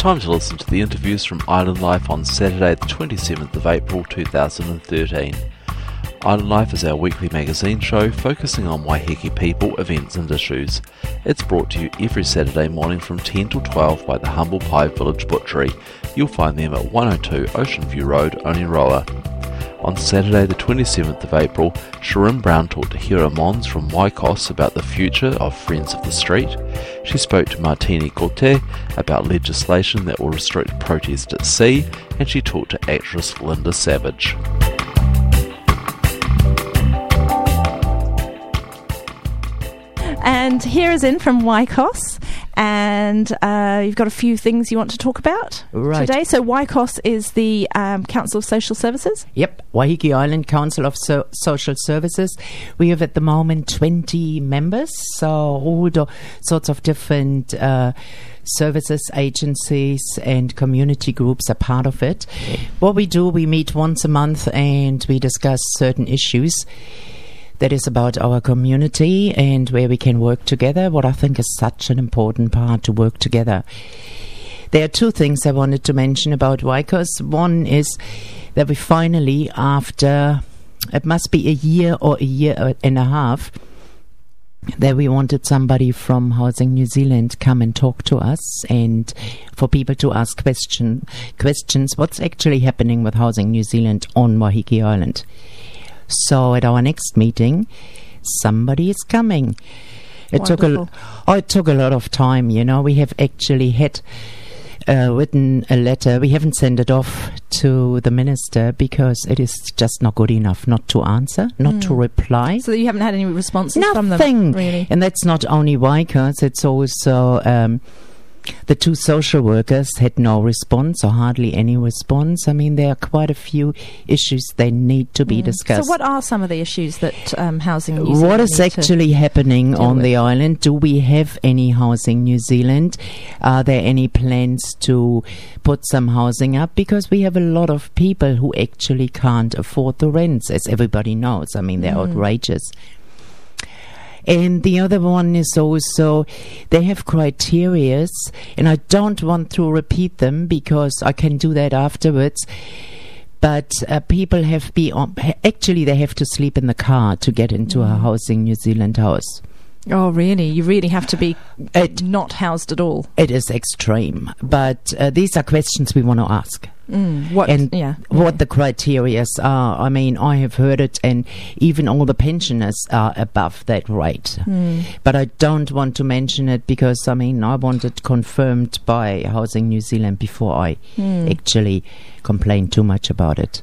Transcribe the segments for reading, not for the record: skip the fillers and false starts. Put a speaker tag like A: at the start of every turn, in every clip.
A: Time to listen to the interviews from Island Life on Saturday the 27th of April 2013. Island Life is our weekly magazine show focusing on Waiheke people, events and issues. It's brought to you every Saturday morning from 10 till 12 by the Humble Pie Village Butchery. You'll find them at 102 Ocean View Road, Oneroa. On Saturday the 27th of April, Sharon Brown talked to Hira Mons from Waikos about the future of Friends of the Street. She spoke to Martini Corte about legislation that will restrict protest at sea, and she talked to actress Linda Savage.
B: And here is in from Waikos, and you've got a few things you want to talk about today. So Waikos is the Council of Social Services?
C: Yep, Waiheke Island Council of Social Services. We have at the moment 20 members, so all the sorts of different services, agencies and community groups are part of it. What we do, we meet once a month and we discuss certain issues that is about our community and where we can work together, what I think is such an important part, to work together. There are two things I wanted to mention about Waikos. One is that we finally, after, it must be a year or a year and a half, that we wanted somebody from Housing New Zealand come and talk to us and for people to ask questions, what's actually happening with Housing New Zealand on Waiheke Island. So at our next meeting, somebody is coming. It took a lot of time, you know. We have actually had written a letter. We haven't sent it off to the minister because it is just not good enough not to answer, not to reply.
B: So you haven't had any responses from them?
C: Nothing.
B: Really?
C: And that's not only Waikos, it's also the two social workers had no response or hardly any response. I mean, there are quite a few issues they need to be discussed.
B: So what are some of the issues that Housing New Zealand
C: What is actually happening on the island? Do we have any Housing New Zealand? Are there any plans to put some housing up? Because we have a lot of people who actually can't afford the rents, as everybody knows. I mean, they're outrageous. And the other one is also, they have criterias, and I don't want to repeat them because I can do that afterwards. But people have actually they have to sleep in the car to get into a Housing New Zealand house.
B: Oh, really? You really have to be not housed at all?
C: It is extreme. But these are questions we want to ask. What the criteria are. I mean, I have heard it, and even all the pensioners are above that rate. But I don't want to mention it because, I mean, I want it confirmed by Housing New Zealand before I actually complain too much about it.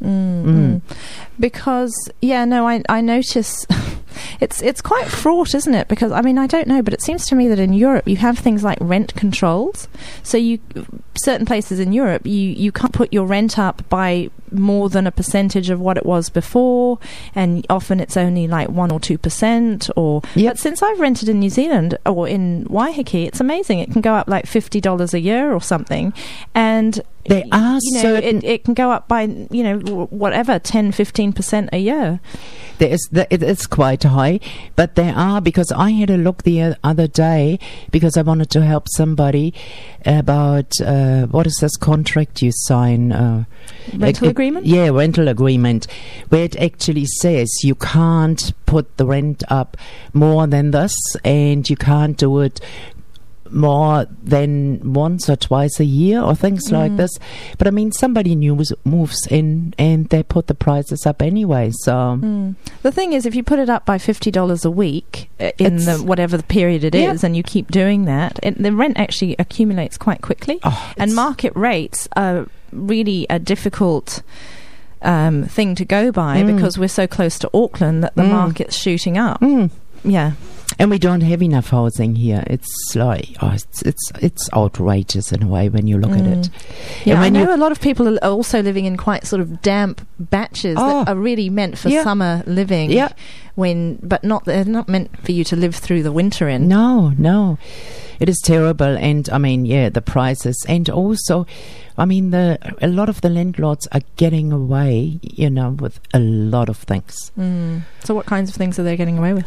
B: Because, I notice it's quite fraught, isn't it? Because, I mean, I don't know, but it seems to me that in Europe you have things like rent controls. So certain places in Europe, you can't put your rent up by more than a percentage of what it was before, and often it's only like 1 or 2%. But since I've rented in New Zealand or in Waiheke, it's amazing. It can go up like $50 a year or something, and
C: there are certain
B: it can go up by whatever 10-15% a year.
C: It is quite high, but there are, because I had a look the other day because I wanted to help somebody about what is this contract you sign?
B: Rental agreement?
C: Yeah, rental agreement, where it actually says you can't put the rent up more than this, and you can't do it more than once or twice a year or things like this. But I mean, somebody new moves in and they put the prices up anyway. So
B: the thing is, if you put it up by $50 a week in whatever the period it is, and you keep doing that, the rent actually accumulates quite quickly. And market rates are really a difficult thing to go by because we're so close to Auckland that the market's shooting up. Yeah.
C: And we don't have enough housing here. It's like, it's outrageous in a way when you look at it.
B: Yeah, I know a lot of people are also living in quite sort of damp batches that are really meant for summer living. Yeah. But they're not meant for you to live through the winter in.
C: No. It is terrible. And I mean, the prices. And also, I mean, a lot of the landlords are getting away, with a lot of things.
B: So what kinds of things are they getting away with?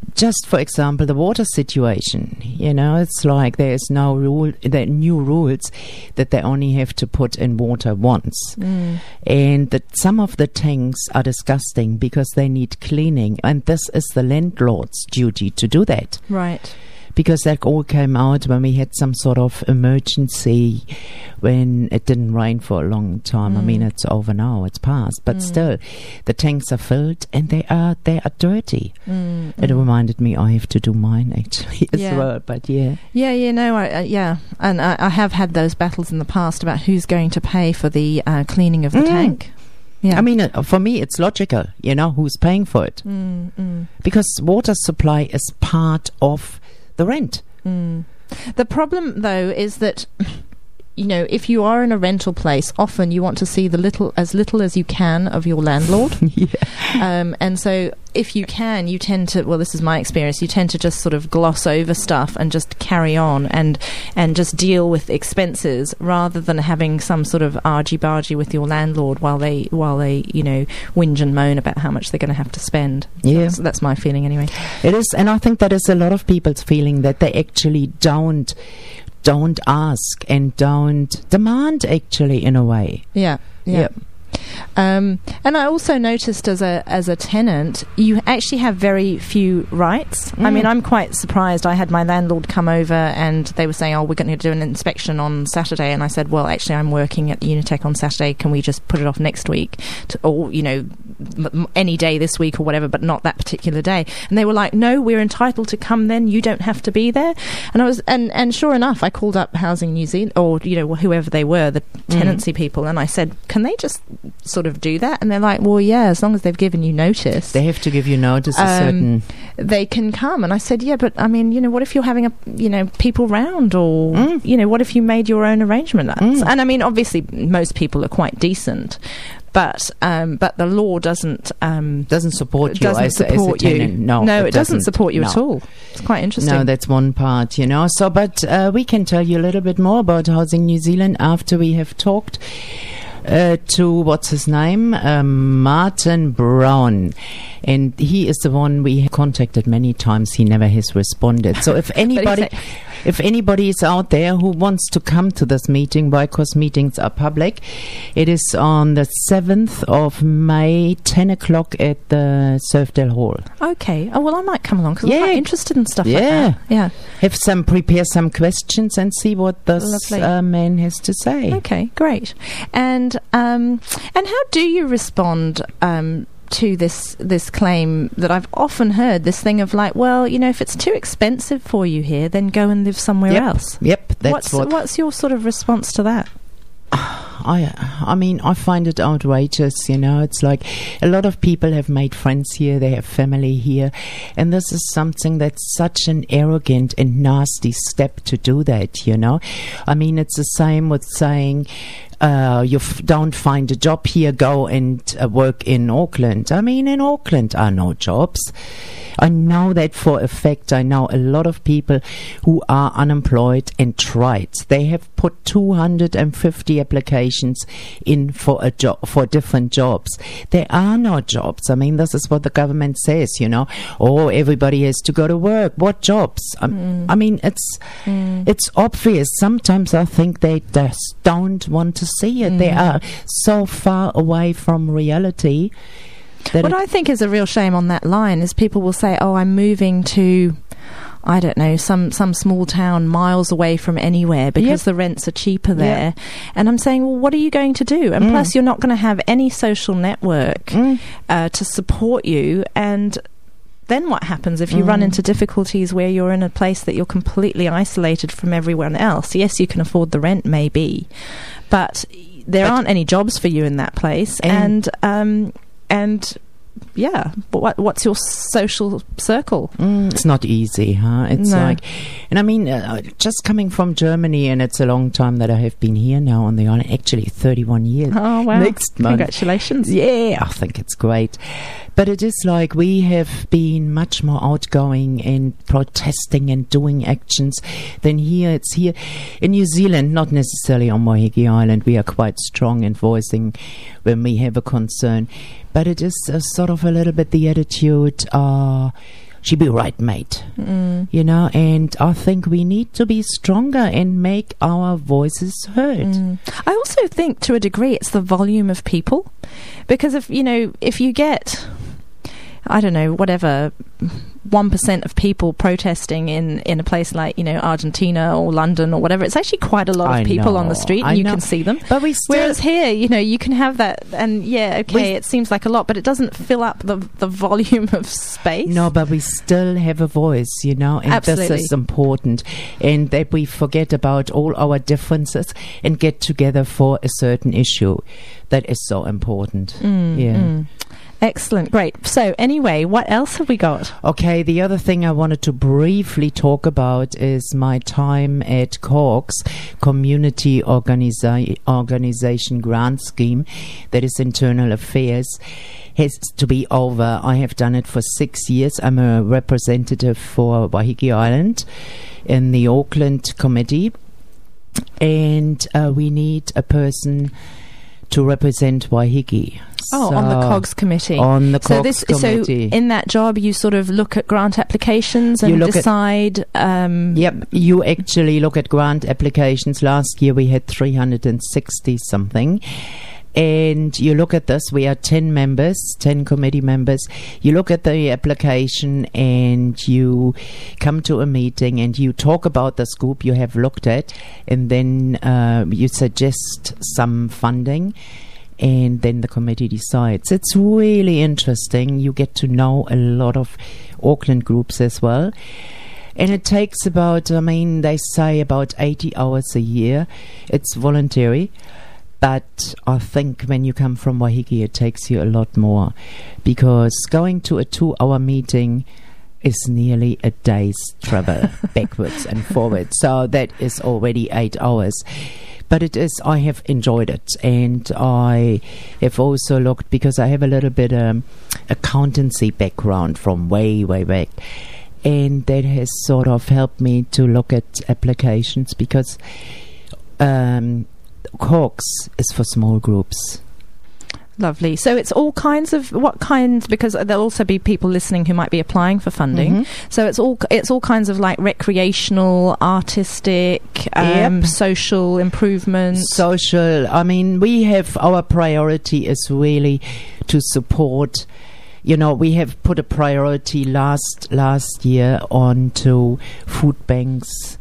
C: just for example, the water situation, it's like there's no rule, there are new rules that they only have to put in water once. And that some of the tanks are disgusting because they need cleaning, and this is the landlord's duty to do that.
B: Right.
C: Because that all came out when we had some sort of emergency when it didn't rain for a long time. I mean, it's over now, it's past, but still, the tanks are filled and they are dirty. It reminded me I have to do mine actually as well. But
B: and I have had those battles in the past about who's going to pay for the cleaning of the tank. Yeah.
C: I mean, for me, it's logical, who's paying for it. Because water supply is part of the rent.
B: The problem, though, is that if you are in a rental place, often you want to see little as you can of your landlord. And so if you can, you tend to, well, this is my experience, you tend to just sort of gloss over stuff and just carry on and just deal with expenses rather than having some sort of argy-bargy with your landlord while they whinge and moan about how much they're going to have to spend. That's my feeling anyway.
C: It is, and I think that is a lot of people's feeling, that they actually don't ask and don't demand, actually, in a way.
B: Yeah. And I also noticed as a tenant, you actually have very few rights. I mean, I'm quite surprised. I had my landlord come over and they were saying, we're going to do an inspection on Saturday. And I said, well, actually, I'm working at Unitec on Saturday. Can we just put it off next week? Or, any day this week or whatever, but not that particular day. And they were like, no, we're entitled to come then. You don't have to be there. And I was, and sure enough, I called up Housing New Zealand, or, whoever they were, the tenancy people. And I said, can they just sort of do that? And they're like, well, yeah, as long as they've given you notice.
C: They have to give you notice
B: they can come. And I said, yeah, but I mean, what if you're having people round, or what if you made your own arrangement? And I mean, obviously most people are quite decent, but the law doesn't
C: support you as a tenant.
B: No, it doesn't support you at all. It's quite interesting.
C: No, that's one part, So, but we can tell you a little bit more about Housing New Zealand after we have talked to, what's his name, Martin Brown, and he is the one we have contacted many times. He never has responded. So if anybody is out there who wants to come to this meeting, because meetings are public, it is on the 7th of May, 10 o'clock at the Surfdale Hall.
B: Okay. Oh, well, I might come along because I'm quite interested in stuff like that. Yeah.
C: Prepare some questions and see what this man has to say.
B: Okay, great. And how do you respond to this claim that I've often heard, this thing of like, well, if it's too expensive for you here, then go and live somewhere else.
C: Yep.
B: What's your sort of response to that?
C: I mean, I find it outrageous, It's like a lot of people have made friends here, they have family here, and this is something that's such an arrogant and nasty step to do that, I mean, it's the same with saying, you don't find a job here, go and work in Auckland. I mean, in Auckland are no jobs. I know that for a fact. I know a lot of people who are unemployed and tried. They have put 250 applications in for a job, for different jobs. There are no jobs. I mean, this is what the government says, everybody has to go to work. What jobs? I mean, it's obvious. Sometimes I think they just don't want to see it. They are so far away from reality.
B: What I think is a real shame on that line is people will say, I'm moving to, I don't know, some small town miles away from anywhere because the rents are cheaper there. And I'm saying, well, what are you going to do? And plus, you're not going to have any social network to support you. And then what happens if you run into difficulties where you're in a place that you're completely isolated from everyone else? Yes, you can afford the rent, maybe, but there aren't any jobs for you in that place. And yeah, but what's your social circle?
C: It's not easy, huh? It's like, and I mean, just coming from Germany, and it's a long time that I have been here now on the island, actually 31 years.
B: Oh, wow.
C: Next month.
B: Congratulations.
C: Yeah, I think it's great. But it is like we have been much more outgoing and protesting and doing actions than here. It's here in New Zealand, not necessarily on Moeheke Island. We are quite strong in voicing when we have a concern. But it is sort of a little bit the attitude, she be right, mate. You know, and I think we need to be stronger and make our voices heard.
B: I also think to a degree it's the volume of people, because if you get, I don't know, whatever, 1% of people protesting in a place like, Argentina or London or whatever, it's actually quite a lot of people on the street, and you can see them.
C: But
B: whereas here, you can have that, and it seems like a lot, but it doesn't fill up the volume of space.
C: No, but we still have a voice, and
B: Absolutely.
C: this is important, and that we forget about all our differences and get together for a certain issue. That is so important.
B: Excellent, great. So anyway, what else have we got?
C: Okay, the other thing I wanted to briefly talk about is my time at CORGS, Community Organization Grant Scheme, that is Internal Affairs. Has to be over. I have done it for 6 years. I'm a representative for Waiheke Island in the Auckland Committee, and we need a person to represent Waiheke.
B: On the COGS committee.
C: On the COGS committee.
B: So in that job, you sort of look at grant applications and decide.
C: You actually look at grant applications. Last year we had 360 something. And you look at this, we are 10 committee members. You look at the application and you come to a meeting and you talk about the scope you have looked at, and then you suggest some funding, and then the committee decides. It's really interesting. You get to know a lot of Auckland groups as well. And it takes about, they say about 80 hours a year. It's voluntary. But I think when you come from Waiheke, it takes you a lot more, because going to a 2-hour meeting is nearly a day's travel backwards and forwards. So that is already 8 hours. But I have enjoyed it. And I have also looked, because I have a little bit accountancy background from way, way back. And that has sort of helped me to look at applications, because CORGS is for small groups.
B: Lovely. So it's all kinds of, what kinds, because there'll also be people listening who might be applying for funding. So it's all kinds of like recreational, artistic, social improvement.
C: Social. We have, our priority is really to support. We have put a priority last year onto food banks.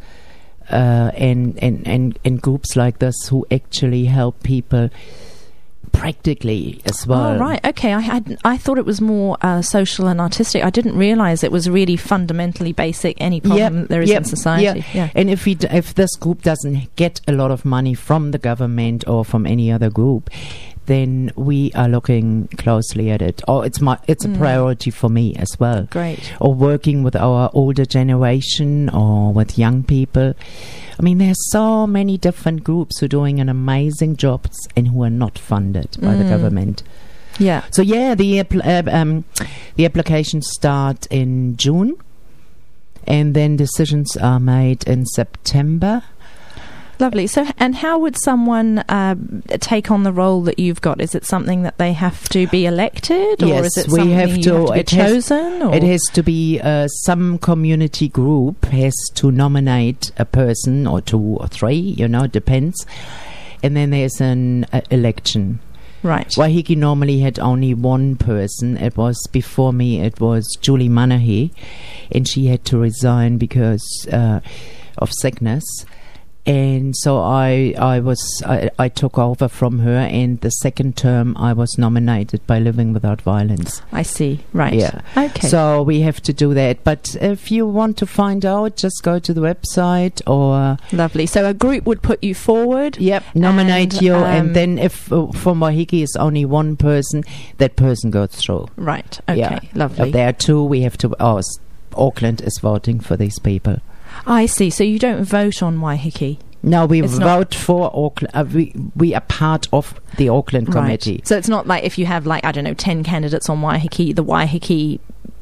C: And groups like this who actually help people practically as well.
B: Oh, right. Okay. I thought it was more social and artistic. I didn't realise it was really fundamentally basic, any problem there is in society.
C: Yeah. And if this group doesn't get a lot of money from the government or from any other group, then we are looking closely at it. Or it's a priority for me as well.
B: Great.
C: Or working with our older generation or with young people. There's so many different groups who are doing an amazing jobs and who are not funded by the government.
B: Yeah.
C: So the applications start in June, and then decisions are made in September.
B: Lovely. So, and how would someone take on the role that you've got? Is it something that they have to be elected, or
C: yes,
B: is it something you have to be chosen?
C: It has to be some community group has to nominate a person, or 2 or 3, it depends. And then there's an election.
B: Right.
C: Waiheke normally had only one person. It was, before me, it was Julie Manahi, and she had to resign because of sickness. And so I took over from her, and the second term I was nominated by Living Without Violence.
B: I see. Right.
C: Yeah.
B: Okay.
C: So we have to do that. But if you want to find out, just go to the website or...
B: Lovely. So a group would put you forward.
C: Yep. Nominate you. And then if from Waiheke is only one person, that person goes through.
B: Right. Okay.
C: Yeah.
B: Lovely.
C: If there are 2, we have to... Auckland is voting for these people.
B: I see. So you don't vote on Waiheke?
C: No, we vote for Auckland. We are part of the Auckland committee.
B: So it's not like if you have 10 candidates on Waiheke, the Waiheke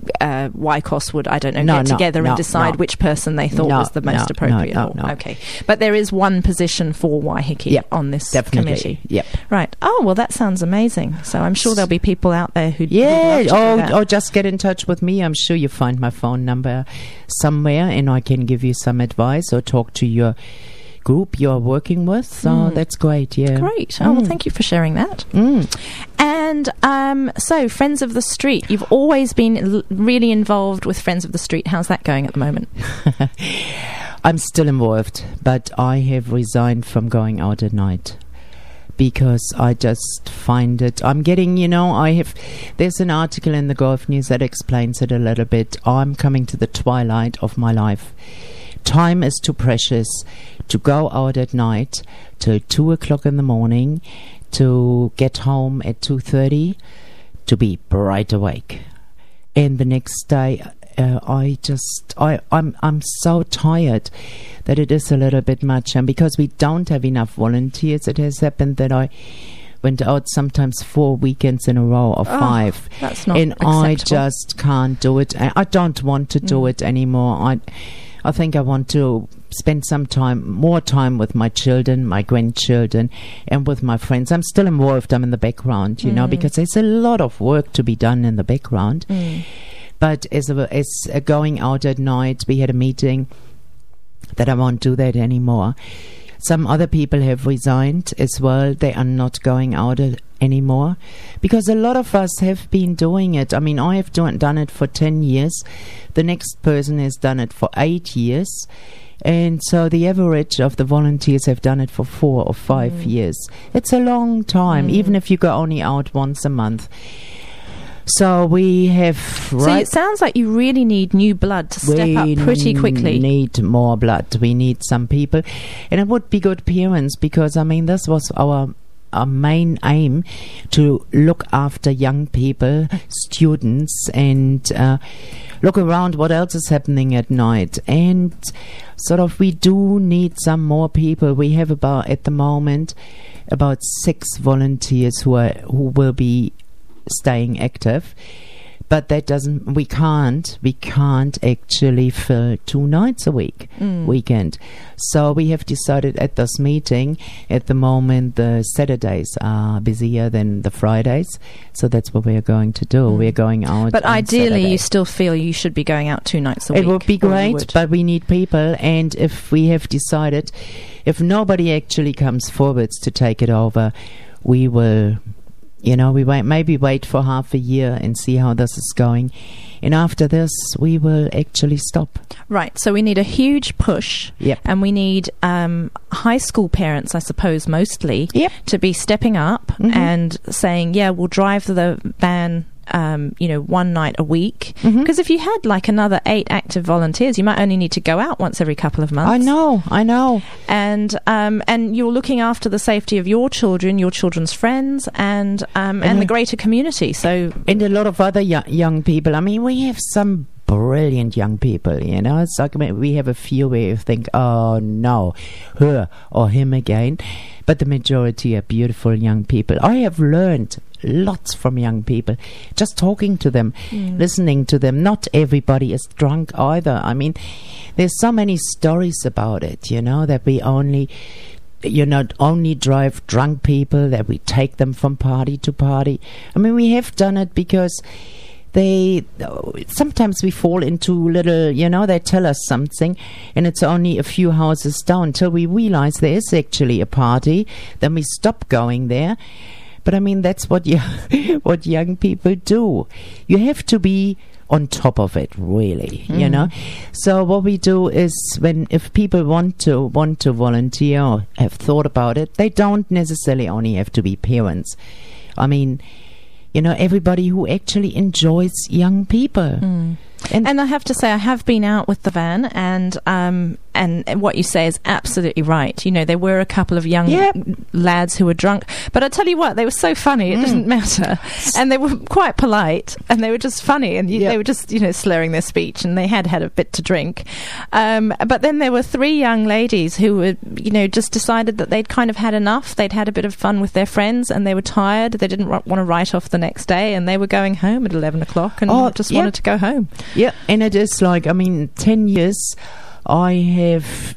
B: YCOS would, I don't know,
C: No,
B: get
C: no,
B: together
C: no,
B: and decide
C: no.
B: which person they thought was the most appropriate.
C: No.
B: Okay. But there is one position for Waiheke
C: Yep,
B: on this
C: definitely.
B: committee.
C: Yep.
B: Right. Oh, well, that sounds amazing. So I'm sure there'll be people out there who'd
C: Yeah,
B: love to do that.
C: or just get in touch with me. I'm sure you find my phone number somewhere, and I can give you some advice or talk to your group you're working with. So that's great. Yeah,
B: Great. Oh, well, thank you for sharing that. And so, Friends of the Street. You've always been really involved with Friends of the Street. How's that going at the moment?
C: I'm still involved, but I have resigned from going out at night. Because I just find it, I'm getting, there's an article in the Gulf News that explains it a little bit. I'm coming to the twilight of my life. Time is too precious to go out at night till 2 o'clock in the morning, to get home at 2:30, to be bright awake. And the next day, I'm so tired that it is a little bit much. And because we don't have enough volunteers, it has happened that I went out sometimes 4 weekends in a row or 5.
B: That's not
C: and
B: acceptable.
C: I just can't do it. I don't want to do it anymore. I think I want to spend more time with my children, my grandchildren, and with my friends. I'm still involved. I'm in the background, because there's a lot of work to be done in the background. But as going out at night, we had a meeting that I won't do that anymore. Some other people have resigned as well. They are not going out anymore because a lot of us have been doing it. I mean, I have done it for 10 years. The next person has done it for 8 years. And so the average of the volunteers have done it for 4 or 5 years. It's a long time, even if you go only out once a month. So we have...
B: So it sounds like you really need new blood to step up pretty quickly.
C: We need more blood. We need some people. And it would be good parents because, this was our main aim, to look after young people, students, and look around what else is happening at night. And we do need some more people. We have at the moment about 6 volunteers who will be staying active, but we can't actually fill 2 nights a weekend. So we have decided at this meeting, at the moment the Saturdays are busier than the Fridays, so that's what we are going to do. We're going out,
B: but
C: on
B: ideally
C: Saturday.
B: You still feel you should be going out 2 nights a week.
C: It would be great, but we need people, and if we have decided, if nobody actually comes forwards to take it over, we will wait for half a year and see how this is going. And after this, we will actually stop.
B: Right. So we need a huge push.
C: Yep.
B: And we need high school parents, I suppose, mostly, to be stepping up and saying, yeah, we'll drive the van, 1 night a week. Because if you had another 8 active volunteers, you might only need to go out once every couple of months.
C: I know.
B: And you're looking after the safety of your children, your children's friends, and the greater community. So,
C: and a lot of other young people. We have some brilliant young people, It's like we have a few where you think, oh no, her or him again. But the majority are beautiful young people. I have learned lots from young people, just talking to them, listening to them. Not everybody is drunk either. There's so many stories about it, that we only drive drunk people, that we take them from party to party. We have done it because sometimes we fall into little, they tell us something and it's only a few houses down till we realize there is actually a party, then we stop going there. But that's what what young people do. You have to be on top of it, really, So what we do is, if people want to volunteer or have thought about it, they don't necessarily only have to be parents. Everybody who actually enjoys young people.
B: And I have to say, I have been out with the van, and what you say is absolutely right. You know, there were a couple of young lads who were drunk, but I tell you what, they were so funny, it didn't matter. And they were quite polite, and they were just funny, and they were just, you know, slurring their speech, and they had a bit to drink. But then there were 3 young ladies who were, you know, just decided that they'd kind of had enough. They'd had a bit of fun with their friends, and they were tired. They didn't want to write off the next day, and they were going home at 11 o'clock and just wanted to go home.
C: Yeah, and it is like, I mean, 10 years, I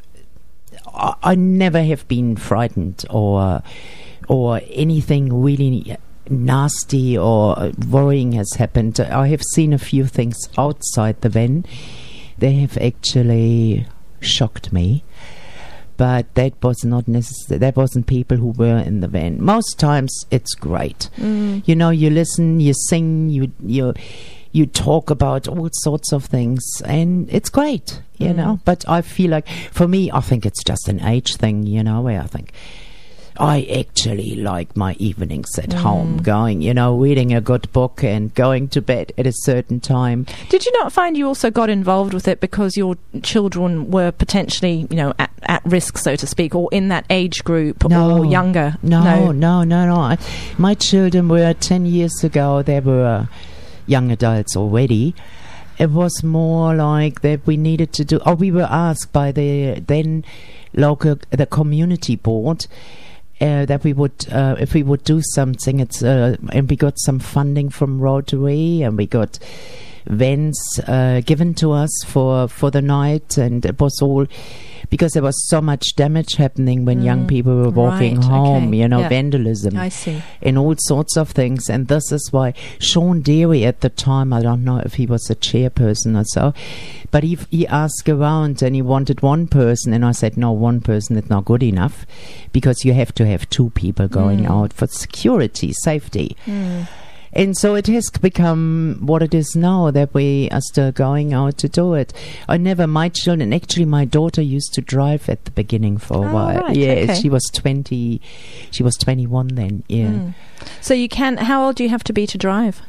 C: never have been frightened or anything really nasty or worrying has happened. I have seen a few things outside the van. They have actually shocked me. But that was not necessary. That wasn't people who were in the van. Most times it's great. You know, you listen, you sing, you talk about all sorts of things, and it's great, you know. But I feel like, for me, I think it's just an age thing, you know, where I think I actually like my evenings at home, going, you know, reading a good book and going to bed at a certain time.
B: Did you not find you also got involved with it because your children were potentially, you know, at risk, so to speak, or in that age group or younger?
C: No. My children were 10 years ago, they were young adults already. It was more like that we needed to do, we were asked by the then the community board, that we would, if we would do something, and we got some funding from Rotary, and we got vans given to us for the night, and it was all because there was so much damage happening when young people were walking home, you know, vandalism.
B: I see.
C: And all sorts of things. And this is why Sean Deary at the time, I don't know if he was a chairperson or so, but he asked around and he wanted one person, and I said, no, one person is not good enough, because you have to have 2 people going out for security, safety. And so it has become what it is now, that we are still going out to do it. My children, actually my daughter used to drive at the beginning for a while.
B: Right,
C: yeah, she was 20, she was 21 then, yeah.
B: So how old do you have to be to drive?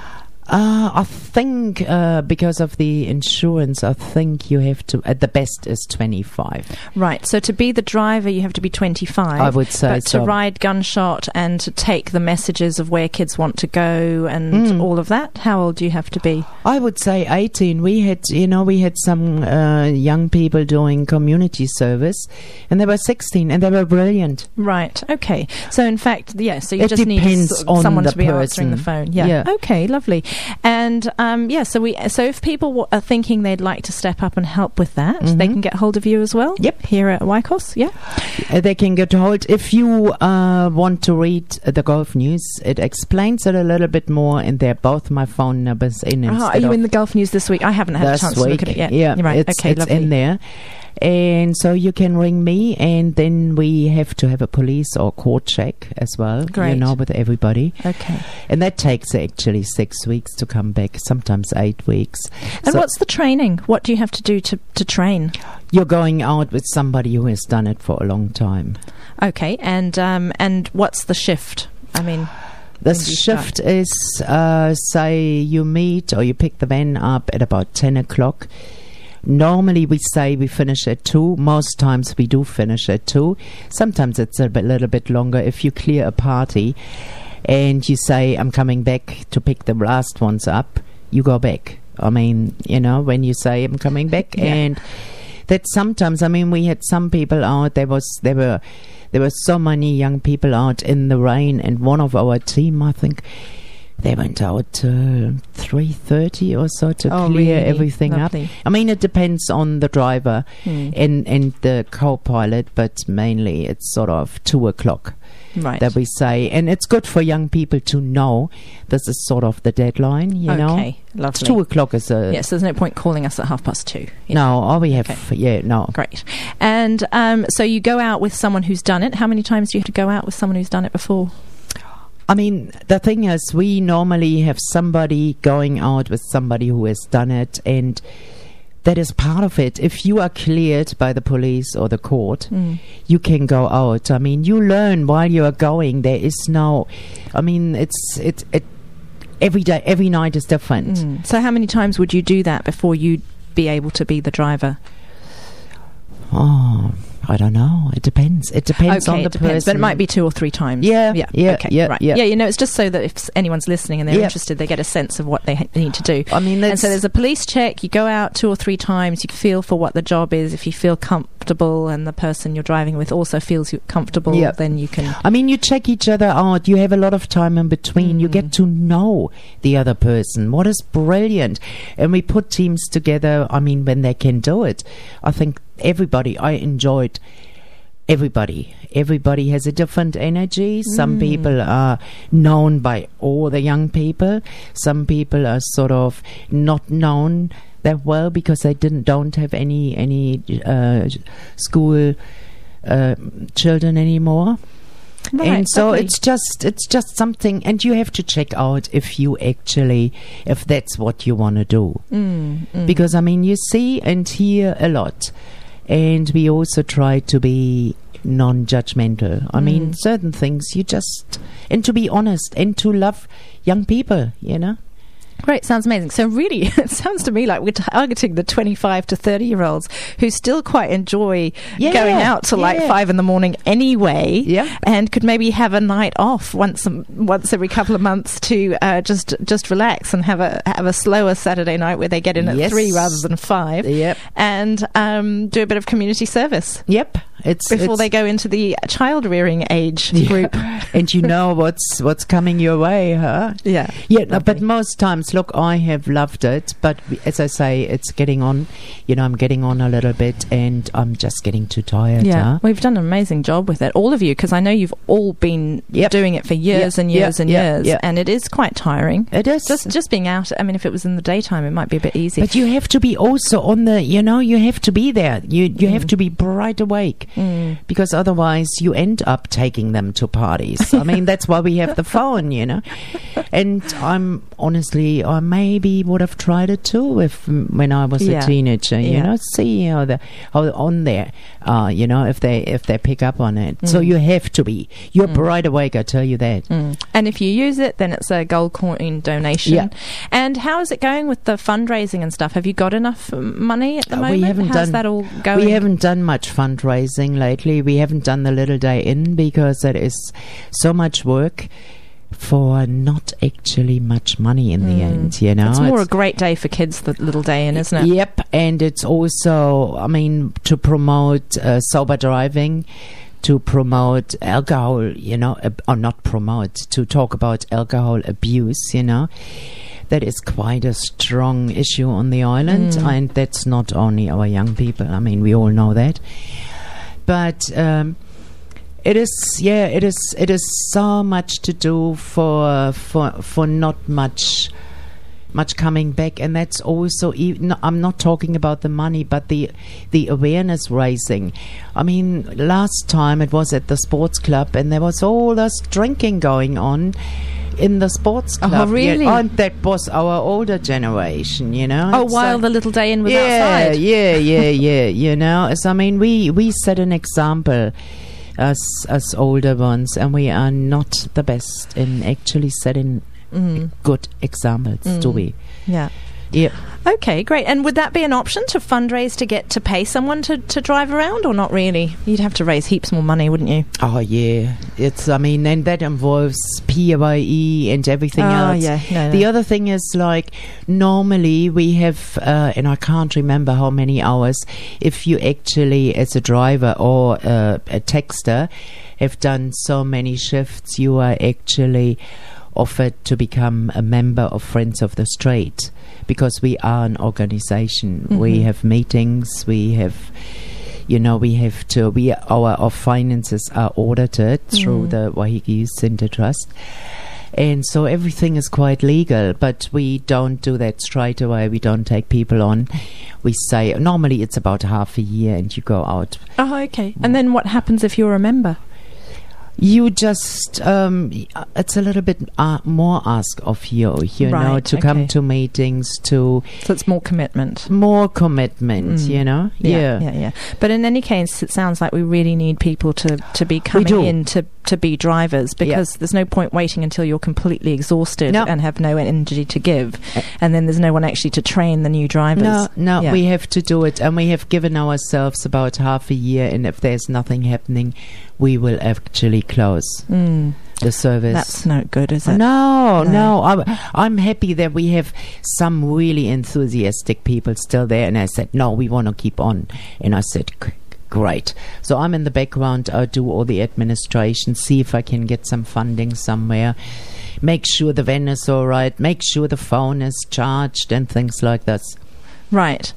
C: I think because of the insurance, I think you have to, at the best is 25.
B: Right, so to be the driver you have to be 25.
C: I would say
B: but to ride Gunshot and to take the messages of where kids want to go and all of that, how old do you have to be?
C: I would say 18. We had some young people doing community service, and they were 16, and they were brilliant.
B: Right, okay. So in fact, so you
C: it
B: just need someone to be
C: person.
B: answering the phone. Yeah. Okay, lovely. And so if people are thinking they'd like to step up and help with that, they can get hold of you as well.
C: Yep,
B: here at Waikhos. Yeah,
C: they can get hold. If you want to read the Gulf News, it explains it a little bit more, and they're both my phone numbers in.
B: Are you in the Gulf News this week? I haven't had a chance to look at it yet.
C: Yeah,
B: you're right.
C: It's
B: lovely.
C: in there. And so you can ring me, and then we have to have a police or court check as well.
B: Great.
C: You know, with everybody.
B: Okay.
C: And that takes actually 6 weeks to come back, sometimes 8 weeks.
B: And what's the training? What do you have to do to train?
C: You're going out with somebody who has done it for a long time.
B: Okay. And what's the shift? I mean,
C: the shift is, say you meet or you pick the van up at about 10 o'clock. Normally we say we finish at 2. Most times we do finish at 2. Sometimes it's a little bit longer. If you clear a party and you say, I'm coming back to pick the last ones up, you go back. I mean, you know, when you say I'm coming back. And that sometimes, I mean, we had some people out, there were so many young people out in the rain, and one of our team, I think, they went out 3:30 or so to clear
B: really?
C: everything
B: Lovely.
C: up. I mean, it depends on the driver and the co-pilot, but mainly it's sort of 2 o'clock that we say. And it's good for young people to know this is sort of the deadline, you know.
B: Okay, lovely.
C: 2 o'clock is a...
B: Yes, there's no point calling us at 2:30.
C: No, we have...
B: Okay.
C: Yeah, no.
B: Great. And so you go out with someone who's done it. How many times do you have to go out with someone who's done it before?
C: I mean, the thing is, we normally have somebody going out with somebody who has done it, and that is part of it. If you are cleared by the police or the court, you can go out. I mean, you learn while you are going. There is no... I mean, every day, every night is different.
B: So how many times would you do that before you'd be able to be the driver?
C: Oh, I don't know. It depends. It depends on the person.
B: But it might be 2 or 3 times.
C: Yeah.
B: Okay. Right.
C: Yeah.
B: You know, it's just so that if anyone's listening and they're interested, they get a sense of what they need to do.
C: I mean,
B: and so there's a police check. You go out 2 or 3 times. You feel for what the job is. If you feel comfortable and the person you're driving with also feels comfortable, then you can.
C: I mean, you check each other out. You have a lot of time in between. You get to know the other person. What is brilliant. And we put teams together, I mean, when they can do it. I think I enjoyed everybody. Everybody has a different energy. Some people are known by all the young people. Some people are sort of not known that well because they don't have any school children anymore.
B: Right,
C: and so
B: lovely.
C: it's just something, and you have to check out if that's what you want to do. Because I mean, you see and hear a lot, and we also try to be non-judgmental. I mean, certain things and to be honest and to love young people, you know.
B: Great, sounds amazing. So really, it sounds to me like we're targeting the 25 to 30-year-olds who still quite enjoy going out till like 5 in the morning anyway, and could maybe have a night off once every couple of months to just relax and have a slower Saturday night where they get in at 3 rather than 5, and do a bit of community service. Before they go into the child rearing age group.
C: And you know what's coming your way, huh? But most times, look, I have loved it, but as I say, it's getting on. You know, I'm getting on a little bit, and I'm just getting too tired.
B: We've done an amazing job with it, all of you, because I know you've all been doing it for years and years and years, and it is quite tiring.
C: It is
B: just being out. I mean, if it was in the daytime, it might be a bit easier.
C: But you have to be also on the. You know, you have to be there. You have to be bright awake. Because otherwise you end up taking them to parties. I mean, that's why we have the phone, you know. And I'm honestly, I maybe would have tried it too when I was a teenager, you know, see how on there, you know, if they pick up on it. So you have to be. You're bright awake, I tell you that.
B: And if you use it, then it's a gold coin donation. And how is it going with the fundraising and stuff? Have you got enough money at the moment? How's that all going?
C: We haven't done much fundraising lately. We haven't done the Little Day In because it is so much work for not actually much money in the end, you know.
B: It's more a great day for kids, the Little Day In, isn't it?
C: Yep, and it's also, I mean, to promote sober driving, to promote alcohol, you know, or not promote, to talk about alcohol abuse, you know. That is quite a strong issue on the island, and that's not only our young people. I mean, we all know that. But it is so much to do for not much coming back, and that's also I'm not talking about the money, but the awareness raising. I mean, last time it was at the sports club, and there was all this drinking going on in the sports club.
B: Oh, really?
C: And that was our older generation, you know.
B: Oh, while the Little Day In was outside.
C: You know. So, I mean, we set an example as older ones, and we are not the best in actually setting good examples, do we?
B: Yeah. Okay, great. And would that be an option to fundraise to pay someone to drive around, or not really? You'd have to raise heaps more money, wouldn't you?
C: Oh yeah, and that involves PAYE and everything else. The other thing is, like, normally we have, and I can't remember how many hours, if you actually, as a driver or a texter, have done so many shifts, you are actually offered to become a member of Friends of the Street, because we are an organization. We have meetings, we have, you know, our finances are audited through the Waihi Youth Centre Trust, and so everything is quite legal, but we don't do that straight away. We don't take people on. We say normally it's about half a year and you go out.
B: Oh, okay. And then what happens if you're a member?
C: You just, it's a little bit more ask of you know, to come to meetings, so
B: it's more commitment.
C: You know?
B: Yeah. But in any case, it sounds like we really need people to be coming in to to be drivers, because there's no point waiting until you're completely exhausted and have no energy to give, and then there's no one actually to train the new drivers.
C: We have to do it, and we have given ourselves about half a year, and if there's nothing happening, we will actually close the service.
B: That's no good, is it?
C: No. I'm happy that we have some really enthusiastic people still there, and I said, no, we want to keep on. And I said, great. So I'm in the background. I do all the administration, see if I can get some funding somewhere, make sure the van is all right, make sure the phone is charged and things like this.
B: Right.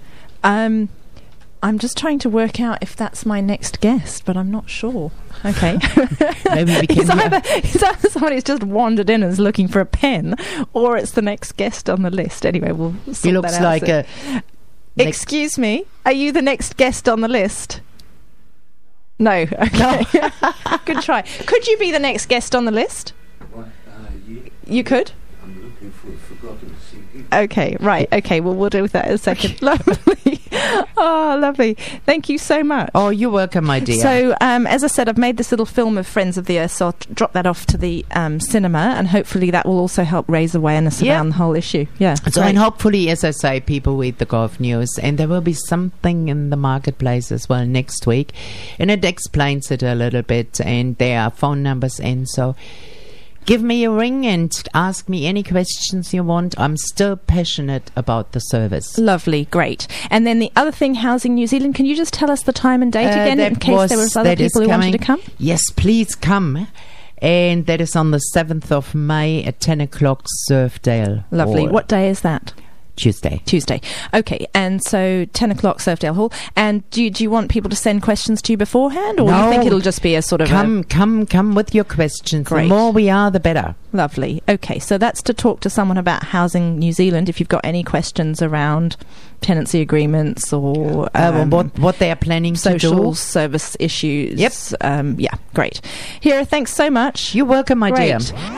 B: I'm just trying to work out if that's my next guest, but I'm not sure. Okay.
C: Maybe we can.
B: It's either someone who's just wandered in and is looking for a pen, or it's the next guest on the list. Anyway, we'll sort
C: he looks
B: that out
C: like
B: soon. Excuse me, are you the next guest on the list? No. Okay. Good try. Could you be the next guest on the list?
D: Yeah.
B: You could?
D: I'm looking for a forgotten CD.
B: Okay, right. Okay, well, we'll do that in a second. Lovely. Oh, lovely. Thank you so much.
C: Oh, you're welcome, my dear.
B: So, as I said, I've made this little film of Friends of the Earth, so I'll drop that off to the cinema, and hopefully that will also help raise awareness around the whole issue. Yeah.
C: So, and hopefully, as I say, people read the Gulf News, and there will be something in the marketplace as well next week, and it explains it a little bit, and there are phone numbers in, so give me a ring and ask me any questions you want. I'm still passionate about the service.
B: Lovely, great. And then the other thing, Housing New Zealand, can you just tell us the time and date again in case there was other people who wanted to come?
C: Yes, please come. And that is on the 7th of May at 10 o'clock, Surfdale.
B: Lovely. What day is that?
C: Tuesday.
B: Okay, and so 10 o'clock, Surfdale Hall. And do you want people to send questions to you beforehand, or do you think it'll just be a sort of
C: come with your questions.
B: Great.
C: The more we are, the better.
B: Lovely. Okay, so that's to talk to someone about Housing New Zealand if you've got any questions around tenancy agreements or
C: what they are planning to do.
B: Social service issues.
C: Yep.
B: Great. Hera, thanks so much.
C: You're welcome, my dear.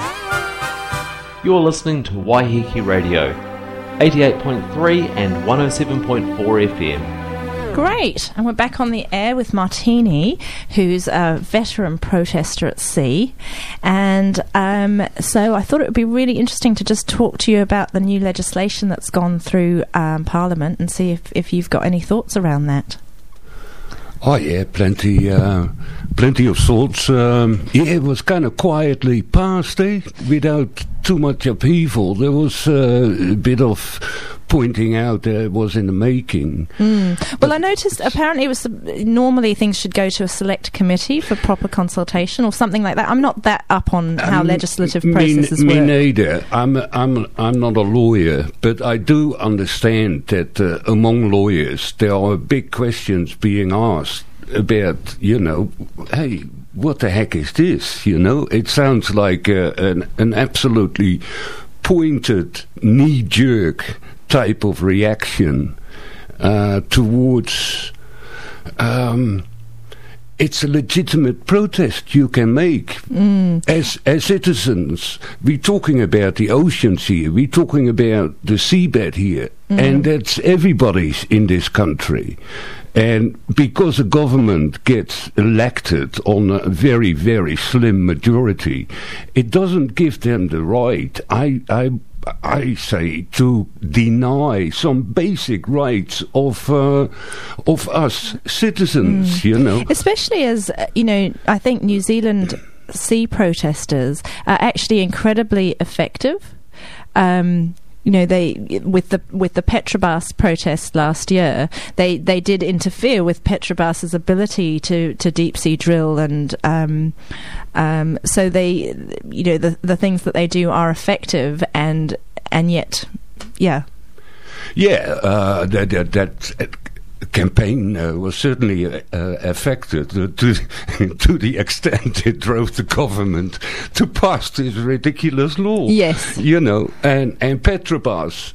A: You're listening to Waiheke Radio, 88.3 and 107.4 FM.
B: Great. And we're back on the air with Martini, who's a veteran protester at sea. And so I thought it would be really interesting to just talk to you about the new legislation that's gone through Parliament and see if you've got any thoughts around that.
D: Oh yeah, plenty of thoughts. It was kind of quietly passed, without too much upheaval. There was a bit of pointing out that it was in the making.
B: Well, I noticed apparently it was normally things should go to a select committee for proper consultation or something like that. I'm not that up on how legislative processes work.
D: Me neither. I'm not a lawyer, but I do understand that among lawyers there are big questions being asked about, hey, what the heck is this? It sounds like an absolutely pointed, knee-jerk type of reaction towards it's a legitimate protest you can make. As citizens. We're talking about the oceans here, we're talking about the seabed here, and that's everybody's in this country. And because a government gets elected on a very, very slim majority, it doesn't give them the right, I say, to deny some basic rights of us citizens,
B: Especially as, I think New Zealand sea protesters are actually incredibly effective. They with the Petrobras protest last year, they did interfere with Petrobras' ability to deep sea drill, and so they, the things that they do are effective, and yet,
D: that campaign was certainly affected to the extent it drove the government to pass this ridiculous law.
B: Yes.
D: And Petrobras,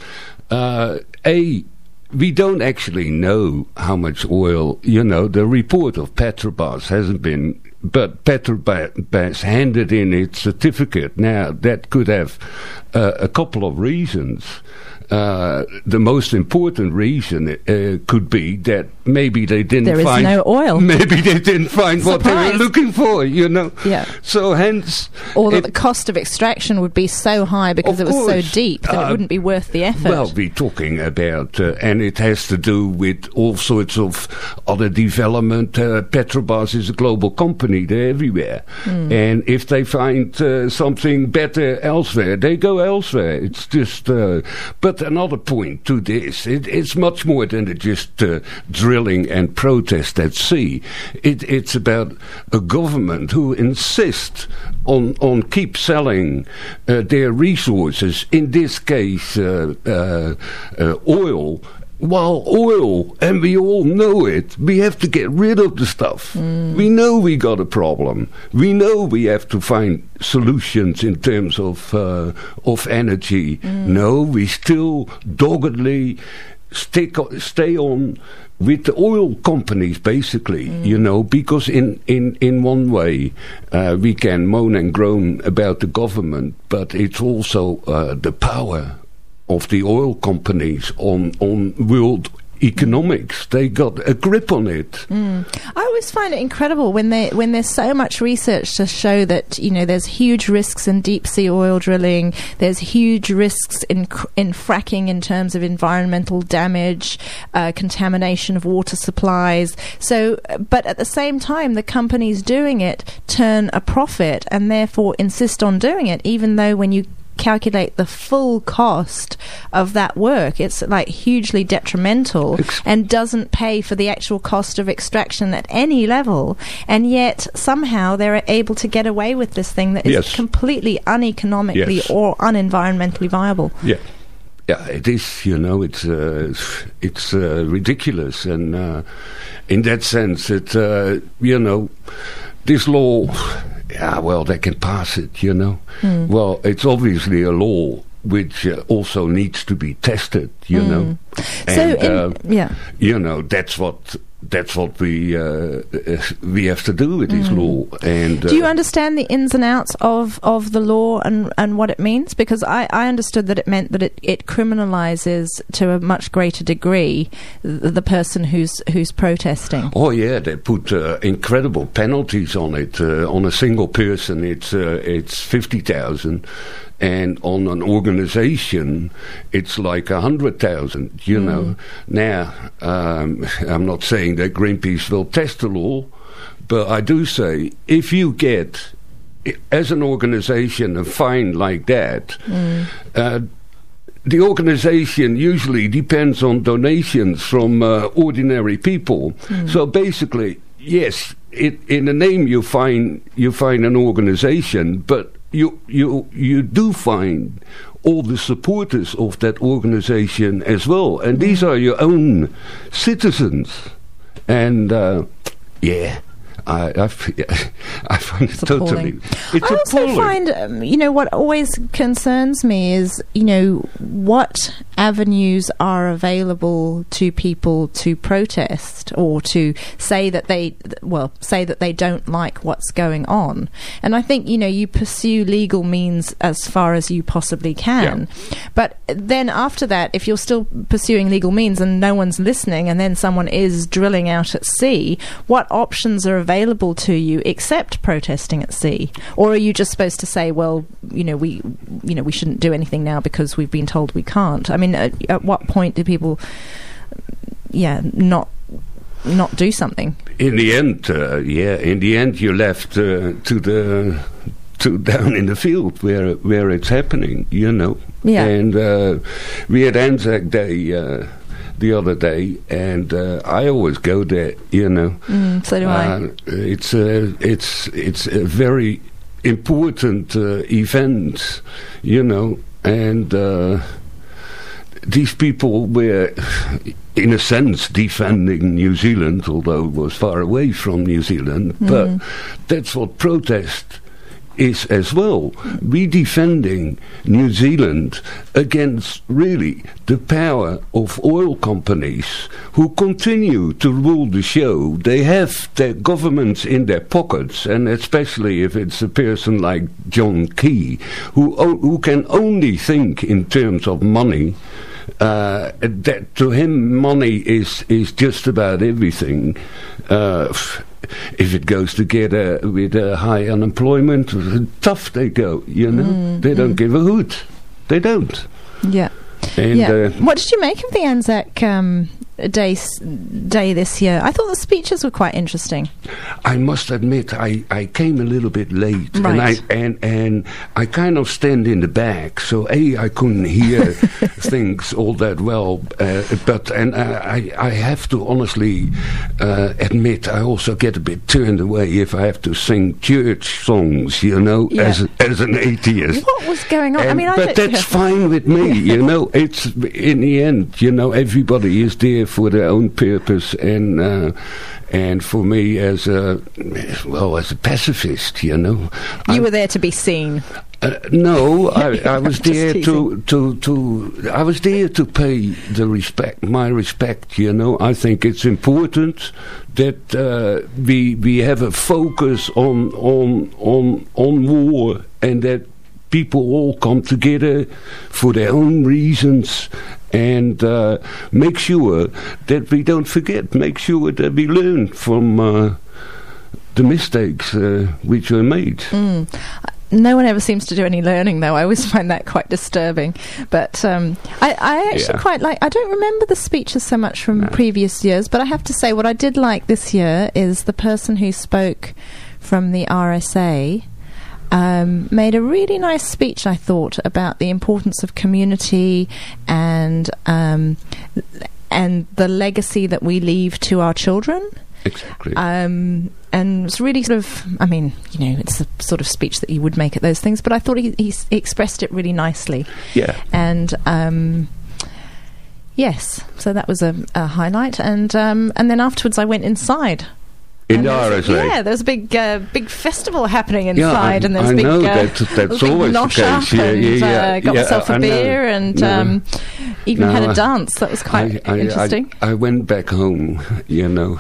D: we don't actually know how much oil, the report of Petrobras hasn't been, but Petrobras handed in its certificate. Now, that could have a couple of reasons. The most important reason could be that maybe they didn't
B: There is
D: find
B: no oil.
D: Maybe they didn't find what they were
B: Surprise.
D: looking for, you know.
B: Yeah.
D: So hence,
B: Or that the cost of extraction would be so high because
D: Of
B: it was so
D: course.
B: deep that it wouldn't be worth the effort.
D: well, we're talking about, and it has to do with all sorts of other development. Petrobras is a global company; they're everywhere, and if they find something better elsewhere, they go elsewhere. It's just. But another point to this: it's much more than just drilling and protest at sea. It's about a government who insists on keep selling their resources, in this case oil. While oil, and we all know it, we have to get rid of the stuff. We know we got a problem. We know we have to find solutions in terms of energy. No, we still doggedly stay on with the oil companies, basically, you know, because in one way we can moan and groan about the government, but it's also the power of the oil companies on world economics. They got a grip on it.
B: I always find it incredible when there's so much research to show that, you know, there's huge risks in deep sea oil drilling, there's huge risks in fracking in terms of environmental damage, contamination of water supplies. So, but at the same time, the companies doing it turn a profit and therefore insist on doing it, even though when you calculate the full cost of that work, it's like hugely detrimental and doesn't pay for the actual cost of extraction at any level, and yet somehow they're able to get away with this thing that is completely uneconomically or unenvironmentally viable.
D: Yeah, it is. You know, it's ridiculous, and in that sense, you know, this law. Yeah, well, they can pass it, you know. Well, it's obviously a law which also needs to be tested, you know. And, you know, that's what we have to do with this law. And
B: do you understand the ins and outs of the law and what it means? Because I understood that it meant that it criminalizes to a much greater degree the person who's protesting.
D: Oh yeah, they put incredible penalties on it. On a single person, it's 50,000. And on an organization, it's like 100,000, you know. Now, I'm not saying that Greenpeace will test the law, but I do say, if you get, as an organization, a fine like that, the organization usually depends on donations from ordinary people. So basically, yes, in the name you find an organization, but you do find all the supporters of that organization as well, and these are your own citizens. And I find it totally. It's
B: I also
D: appalling.
B: find, you know, what always concerns me is, you know, what avenues are available to people to protest or to say that they don't like what's going on. And I think, you know, you pursue legal means as far as you possibly can. But then after that, if you're still pursuing legal means and no one's listening, and then someone is drilling out at sea, what options are available to you except protesting at sea? Or are you just supposed to say, well, we shouldn't do anything now because we've been told we can't? I mean, at what point do people not do something?
D: In the end, you're left to down in the field where it's happening, you know.
B: Yeah. And
D: we had Anzac Day the other day, and I always go there, you know.
B: So do I.
D: It's a very important event, you know, and these people were, in a sense, defending New Zealand, although it was far away from New Zealand. But that's what protest is as well. We defending New Zealand against really the power of oil companies who continue to rule the show. They have their governments in their pockets, and especially if it's a person like John Key, who can only think in terms of money. that to him money is just about everything. If it goes together with high unemployment, tough they go, you know. They don't give a hoot. They don't.
B: Yeah.
D: And,
B: what did you make of the Anzac Day this year? I thought the speeches were quite interesting.
D: I must admit, I came a little bit late,
B: right.
D: and I kind of stand in the back, so I couldn't hear things all that well. But I have to honestly admit, I also get a bit turned away if I have to sing church songs, you know, as an atheist.
B: What was going on?
D: But that's fine with me, you know. It's in the end, you know, everybody is there for their own purpose, and for me as a pacifist, you know,
B: you were there to be seen.
D: No, I was there I was there to pay my respect. You know, I think it's important that we have a focus on war, and that people all come together for their own reasons, and make sure that we don't forget, make sure that we learn from the mistakes which were made.
B: No one ever seems to do any learning, though. I always find that quite disturbing. But I actually quite like... I don't remember the speeches so much from previous years, but I have to say what I did like this year is the person who spoke from the RSA made a really nice speech, I thought, about the importance of community and the legacy that we leave to our children.
D: Exactly.
B: And it's really sort of, I mean, you know, it's the sort of speech that you would make at those things, but I thought he expressed it really nicely.
D: Yeah.
B: And yes, so that was a highlight. And then afterwards I went inside.
D: In the RSA?
B: Yeah, there was a big festival happening inside, and there was
D: I
B: big.
D: know that's always the case.
B: Got myself a beer and even had a dance. That was quite interesting.
D: I went back home. You know,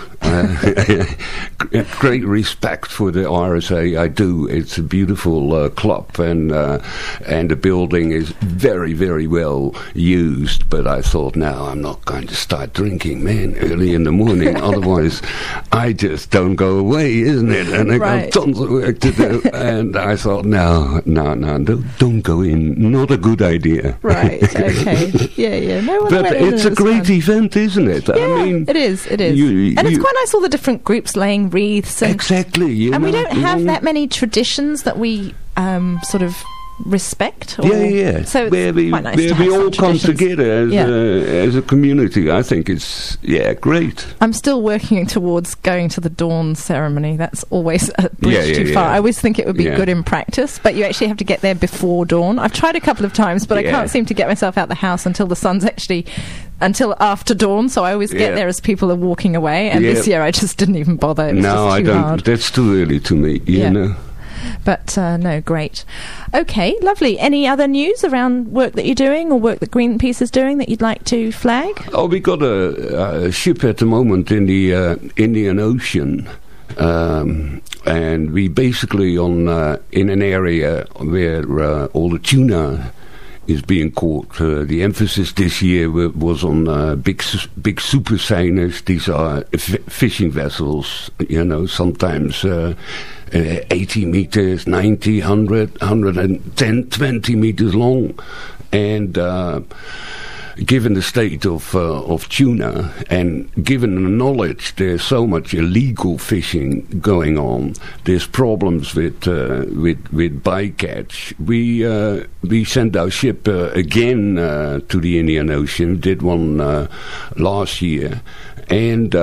D: great respect for the RSA. I do. It's a beautiful club, and the building is very, very well used. But I thought, now I'm not going to start drinking, man, early in the morning. Otherwise, I just don't go away, isn't it? And I got tons of work to do. And I thought, no, don't go in. Not a good idea.
B: Right. Okay. Yeah. No,
D: but it's a great event, isn't it?
B: Yeah,
D: I mean,
B: it is. And it's quite nice, all the different groups laying wreaths. And,
D: exactly.
B: And we don't have that many traditions that we sort of respect.
D: Yeah.
B: So it's
D: where
B: quite nice to have
D: we all
B: some
D: come
B: traditions.
D: together as a community. I think it's great.
B: I'm still working towards going to the dawn ceremony. That's always a bridge too far. I always think it would be good in practice, but you actually have to get there before dawn. I've tried a couple of times, but I can't seem to get myself out the house until the sun's until after dawn, so I always get there as people are walking away, and this year I just didn't even bother. It was just too hard.
D: That's too early to me, you know.
B: But no, great. Okay, lovely. Any other news around work that you're doing or work that Greenpeace is doing that you'd like to flag?
D: Oh, we got a ship at the moment in the Indian Ocean, and we basically in an area where all the tuna is being caught. The emphasis this year was on big super seiners. These are fishing vessels, you know, sometimes 80 meters, 90, 100, 110, 20 meters long. And given the state of tuna, and given the knowledge there's so much illegal fishing going on, there's problems with bycatch. We sent our ship again to the Indian Ocean. Did one last year, and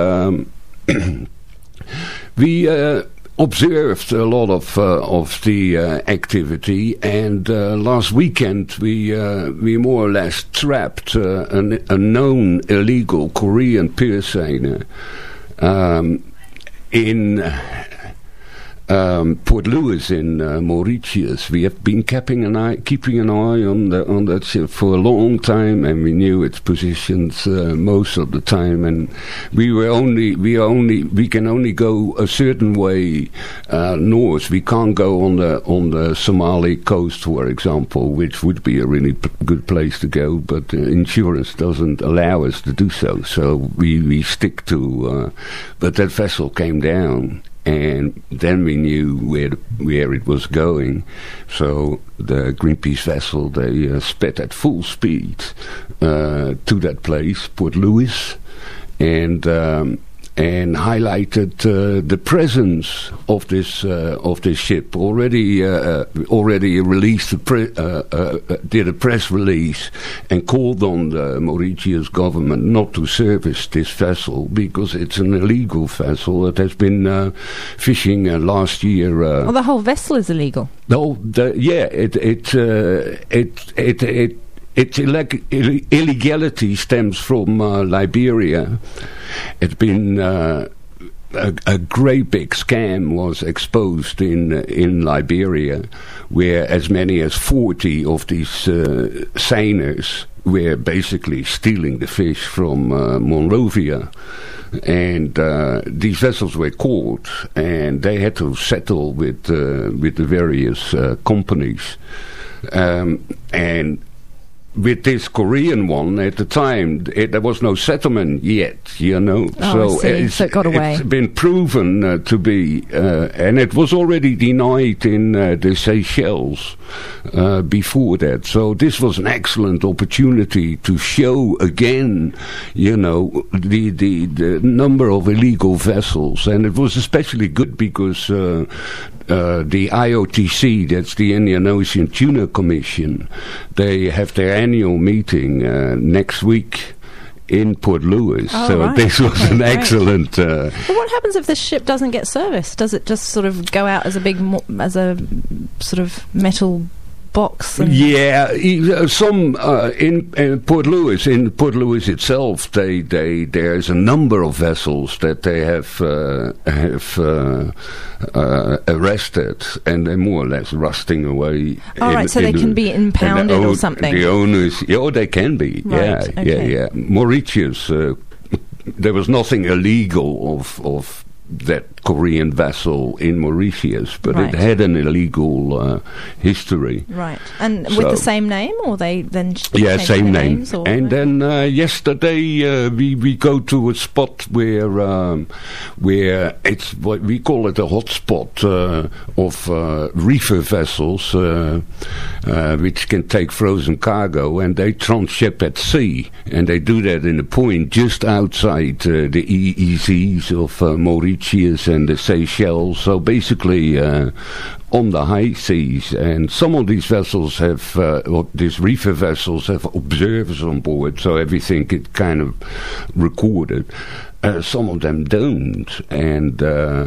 D: we observed a lot of the activity, and last weekend we more or less trapped a known illegal Korean purseiner in Port Louis in Mauritius. We have been keeping an eye on that ship for a long time, and we knew its positions most of the time. And we can only go a certain way north. We can't go on the Somali coast, for example, which would be a really good place to go. But insurance doesn't allow us to do so. So we stick to. But that vessel came down. And then we knew where it was going. So the Greenpeace vessel, they sped at full speed to that place, Port Louis, and highlighted the presence of this ship. Already released did a press release and called on the Mauritius government not to service this vessel because it's an illegal vessel that has been fishing last year.
B: Well, the whole vessel is illegal.
D: Its illegality stems from Liberia. It's been a great big scam was exposed in Liberia, where as many as 40 of these seiners were basically stealing the fish from Monrovia. And these vessels were caught, and they had to settle with the various companies. And with this Korean one, at the time, there was no settlement yet,
B: so it got away.
D: It's been proven to be, and it was already denied in the Seychelles before that. So this was an excellent opportunity to show again, the number of illegal vessels. And it was especially good because the IOTC, that's the Indian Ocean Tuna Commission, they have their annual meeting next week in Port Louis. This was an excellent.
B: But what happens if this ship doesn't get serviced? Does it just sort of go out as a sort of metal box?
D: Some in Port Louis. In Port Louis itself, there's a number of vessels that they have arrested, and they're more or less rusting away.
B: So they can be impounded or something.
D: The owners, they can be.
B: Right,
D: Yeah. Mauritius, there was nothing illegal of that Korean vessel in Mauritius, but it had an illegal history.
B: Right, and with the same name, or they then
D: same name.
B: Names, or
D: and then yesterday we go to a spot where it's what we call it a hot spot of reefer vessels which can take frozen cargo, and they transship at sea, and they do that in a point just outside the EEZs of Mauritius and the Seychelles. So basically on the high seas, and some of these vessels have these reefer vessels have observers on board, so everything is kind of recorded. Some of them don't, and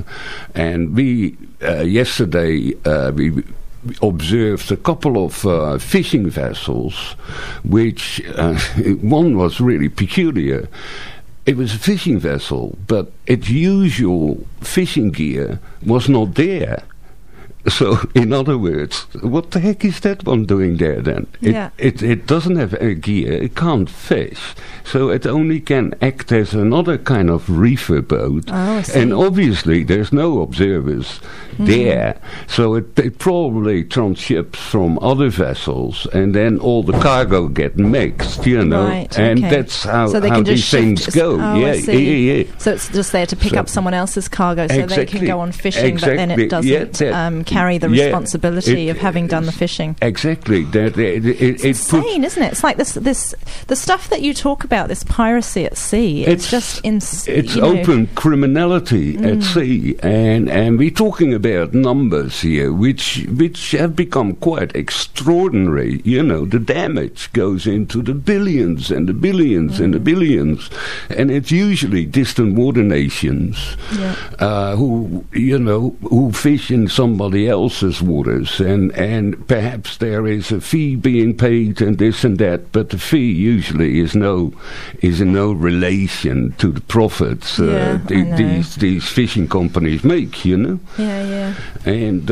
D: we yesterday we observed a couple of fishing vessels, which one was really peculiar. It was a fishing vessel, but its usual fishing gear was not there. So, in other words, what the heck is that one doing there then? It doesn't have a gear, it can't fish, so it only can act as another kind of reefer boat. And obviously there's no observers there, so it probably transships from other vessels, and then all the cargo get mixed,
B: Right,
D: and that's how these things go. Yeah.
B: So it's just there to pick up someone else's cargo, so they can go on fishing, but then it doesn't carry the responsibility of having done the fishing.
D: Exactly.
B: It's insane, isn't it? It's like the stuff that you talk about, this piracy at sea. It's just insane.
D: It's open criminality at sea, and we're talking about numbers here, which have become quite extraordinary. The damage goes into the billions and the billions and the billions, and it's usually distant water nations who fish in somebody somebody else's waters, and perhaps there is a fee being paid and this and that, but the fee usually is in no relation to the profits these fishing companies make, you know.
B: Yeah.
D: And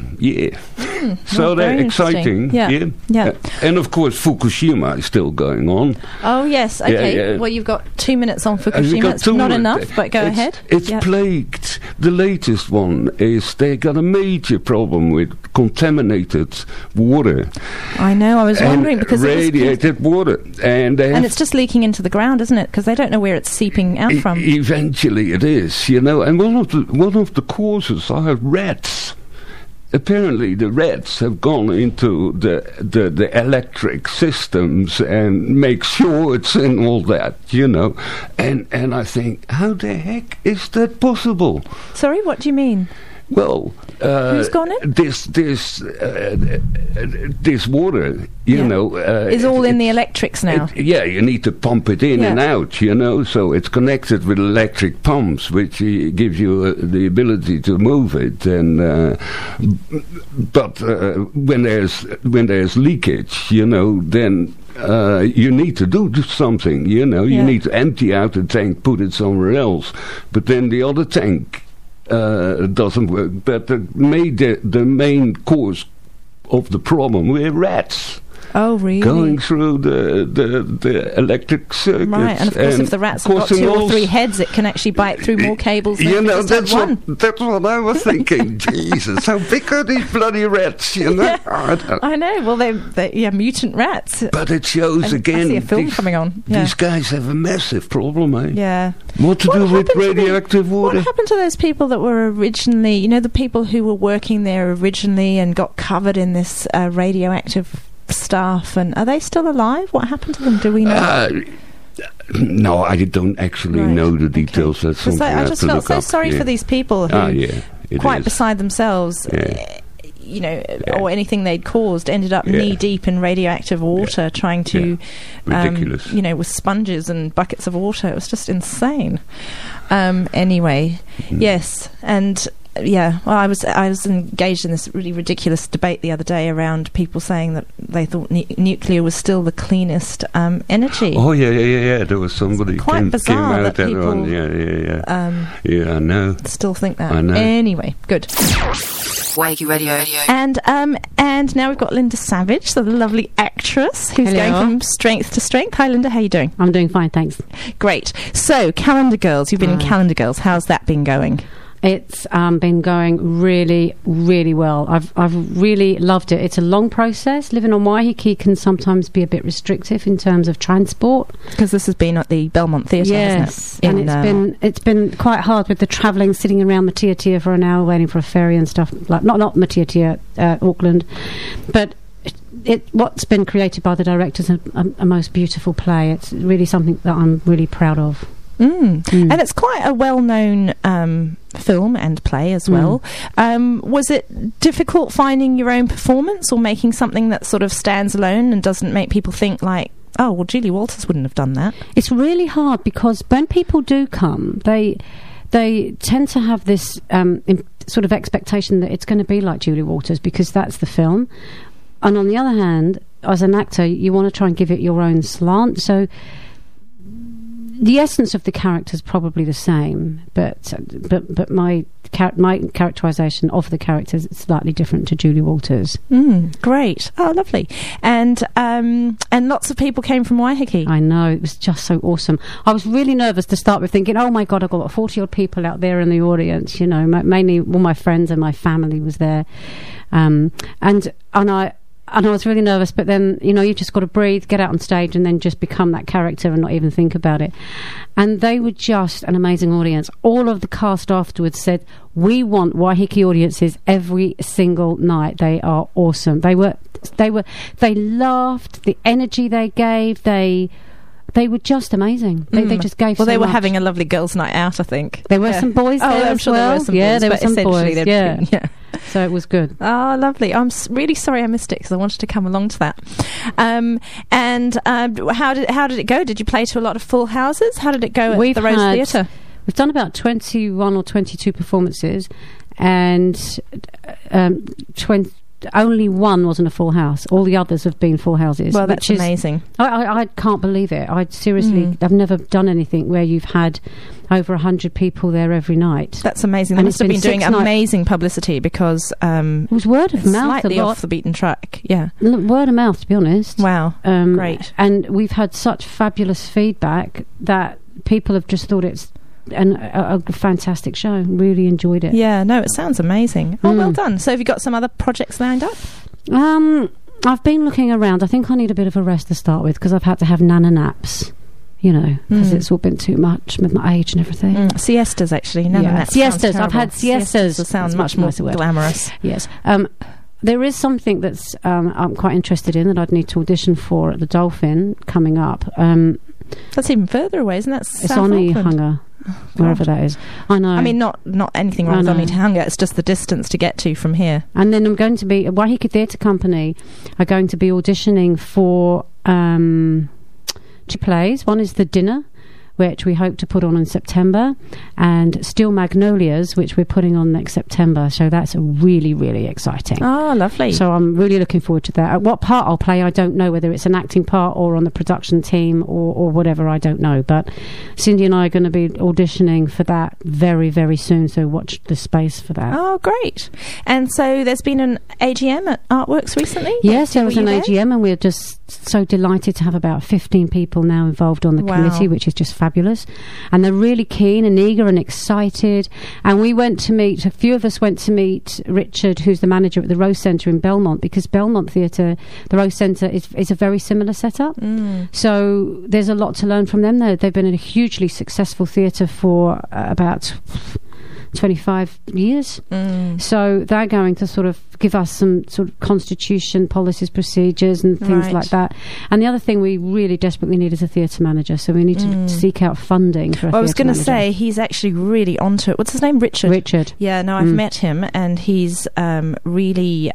D: so they're exciting.
B: Yeah.
D: And of course Fukushima is still going on.
B: Oh yes, okay.
D: Yeah.
B: Well, you've got 2 minutes on Fukushima. It's not enough, but go ahead.
D: It's plagued. The latest one is they got a major problem with contaminated water.
B: I know. I was wondering because
D: radiated water, and
B: it's just leaking into the ground, isn't it? Because they don't know where it's seeping out from.
D: Eventually, it is. You know, and one of the causes are rats. Apparently, the rats have gone into the electric systems and make shorts and all that, you know. And I think, how the heck is that possible?
B: Sorry, what do you mean?
D: Well,
B: who's gone in?
D: This water, you know,
B: is all in the electrics now.
D: You need to pump it in and out, you know. So it's connected with electric pumps, which gives you the ability to move it. And but when there's leakage, you know, then you need to do something, you know. You need to empty out the tank, put it somewhere else. But then the other tank doesn't work. But the main cause of the problem were rats.
B: Oh, really?
D: Going through the electric circuits.
B: Right, and of course if the rats have got 2 or 3 heads, it can actually bite through more cables than
D: you know,
B: that's
D: what I was thinking. Jesus, how big are these bloody rats, you know?
B: I know, well, they're mutant rats.
D: But it shows again...
B: I see a film coming on.
D: These guys have a massive problem, eh?
B: Yeah.
D: What to do with radioactive water?
B: What happened to those people that were originally, you know, the people who were working there originally and got covered in this radioactive stuff, and are they still alive? What happened to them? Do we know?
D: No, I don't actually know the details. That's something
B: I just felt so sorry for these people who, quite beside themselves, you know, or anything they'd caused, ended up knee deep in radioactive water, trying to,
D: ridiculous.
B: You know, with sponges and buckets of water. It was just insane. Anyway, yes, and. Yeah, well, I was engaged in this really ridiculous debate the other day around people saying that they thought nuclear was still the cleanest energy.
D: Oh yeah. There was somebody
B: came out
D: that one. Yeah, I know.
B: Still think that.
D: I know.
B: Anyway, good.
E: Wakey Radio.
B: And now we've got Linda Savage, the lovely actress who's going from strength to strength. Hi, Linda. How are you doing?
F: I'm doing fine, thanks.
B: Great. So, Calendar Girls. You've been in Calendar Girls. How's that been going?
F: It's been going really, really well. I've really loved it. It's a long process. Living on Waiheke can sometimes be a bit restrictive in terms of transport.
B: Because this has been at the Belmont Theatre, hasn't it?
F: And it's been quite hard with the travelling, sitting around Matiatia for an hour waiting for a ferry and stuff. Like not Matiatia, Auckland, but. What's been created by the directors is a most beautiful play. It's really something that I'm really proud of.
B: And it's quite a well-known film and play as well. Was it difficult finding your own performance or making something that sort of stands alone and doesn't make people think like, oh, well, Julie Walters wouldn't have done that?
F: It's really hard because when people do come, they tend to have this sort of expectation that it's going to be like Julie Walters because that's the film. And on the other hand, as an actor, you want to try and give it your own slant. So the essence of the character is probably the same, but my characterisation of the character is slightly different to Julie Walters.
B: Great. Oh, lovely. And lots of people came from Waiheke.
F: I know, it was just so awesome. I was really nervous to start with, thinking, oh my God, I've got 40-odd people out there in the audience, you know, mainly all my friends and my family was there. And I was really nervous, but then, you know, you've just got to breathe, get out on stage, and then just become that character and not even think about it. And they were just an amazing audience. All of the cast afterwards said, we want Waiheke audiences every single night. They are awesome. They laughed, the energy they gave, they were just amazing. They just gave.
B: Well,
F: so
B: they were
F: much.
B: having a lovely girls' night out, I think.
F: There were some boys there
B: I'm
F: as
B: sure
F: well.
B: There were some
F: boys,
B: there were some boys.
F: Yeah. So it was good.
B: Oh, lovely. I'm really sorry I missed it because I wanted to come along to that. How did it go? Did you play to a lot of full houses? How did it go at the Rose Theatre?
F: We've done about 21 or 22 performances, and only one wasn't a full house. All the others have been full houses.
B: Well, that's amazing.
F: I can't believe it. I seriously, I've never done anything where you've had over 100 people there every night.
B: That's amazing. They
F: And
B: must have
F: it's
B: been
F: been
B: doing
F: 6
B: amazing publicity because
F: It was word of
B: it's
F: mouth
B: slightly
F: a lot.
B: off the beaten track. Yeah.
F: Word of mouth, to be honest.
B: Wow. Great.
F: And we've had such fabulous feedback that people have just thought it's a fantastic show. Really enjoyed it.
B: Yeah, no, it sounds amazing. Oh, well done. So have you got some other projects lined up?
F: I've been looking around. I think I need a bit of a rest to start with because I've had to have nana naps, because it's all been too much with my age and everything.
B: Siestas, actually. No,
F: Yeah.
B: that sounds
F: Siestas. I've
B: terrible.
F: had siestas.
B: It sounds
F: That's
B: much
F: much
B: more
F: nicer word.
B: glamorous.
F: Yes. There is something that's I'm quite interested in that I'd need to audition for at the Dolphin coming up.
B: That's even further away, isn't that?
F: It's on the Hunger, wherever that is. I know.
B: I mean, not anything wrong
F: I
B: with
F: know.
B: Omni to Hunger. It's just the distance to get to from here.
F: And then I'm going to be Waiheke Theatre Company are going to be auditioning for 2 plays. One is The Dinner, which we hope to put on in September, and Steel Magnolias, which we're putting on next September. So that's really, really exciting.
B: Oh, lovely.
F: So I'm really looking forward to that. What part I'll play, I don't know, whether it's an acting part or on the production team or whatever, I don't know. But Cindy and I are going to be auditioning for that very, very soon, so watch the space for that.
B: Oh, great. And so there's been an AGM at Artworks recently?
F: Yes, there was
B: Were
F: an
B: you there?
F: AGM, and we're just so delighted to have about 15 people now involved on the
B: Wow.
F: committee, which is just fabulous. And they're really keen and eager and excited. And we went to meet, a few of us went to meet Richard, who's the manager at the Rose Centre in Belmont, because Belmont Theatre, the Rose Centre, is a very similar setup. So there's a lot to learn from them. They've been a hugely successful theatre for about 25 years. So they're going to sort of give us some sort of constitution, policies, procedures and things
B: Right.
F: like that. And the other thing we really desperately need is a theatre manager. So we need to seek out funding for a
B: Well, I was
F: theatre
B: going to
F: manager.
B: say, he's actually really onto it. What's his name? Richard?
F: Richard.
B: Yeah, no, I've met him, and he's really...